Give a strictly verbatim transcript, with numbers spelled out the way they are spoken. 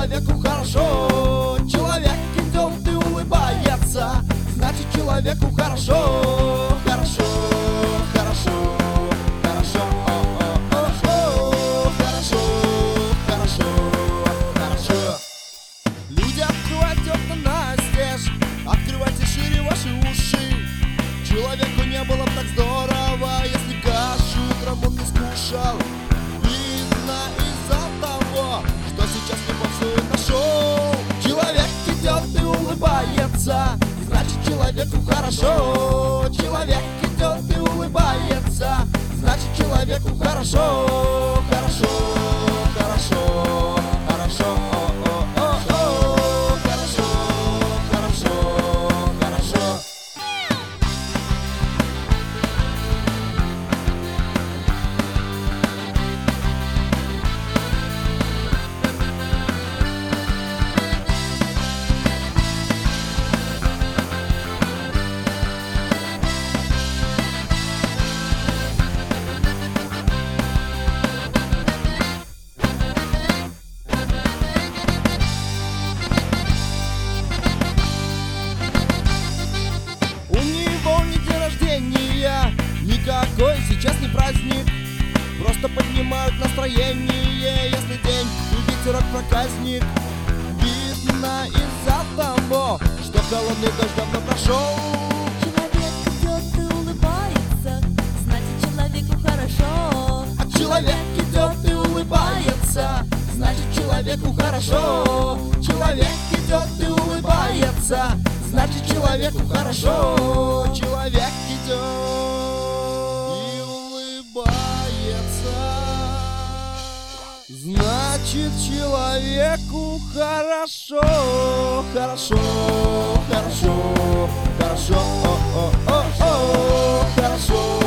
человеку хорошо. Человек идет и улыбается, значит человеку хорошо. Хорошо, хорошо, хорошо, о-о-о-о. Хорошо, хорошо, хорошо. Люди, открывайте окна настежь, открывайте шире ваши уши. Человеку не было бы так здорово, если кашу утром он не скушал. Видно из-за того, что сейчас не попсует на шоу. Человек идет и улыбается, значит человеку хорошо. Человек идет и улыбается, значит человеку хорошо. Хорошо, хорошо, хорошо, о-о-о-о. Хорошо, хорошо, хорошо. Никакой сейчас не праздник, просто поднимают настроение. Если день и ветерок проказник, видно из-за того, что холодный дождь давно прошел. Человек идет и улыбается, значит человеку хорошо. А человек идет и улыбается, значит человеку хорошо. Человек идет и улыбается, значит человеку хорошо. Человек идет значит человеку хорошо. Хорошо, хорошо, хорошо, о-о-о-о. Хорошо.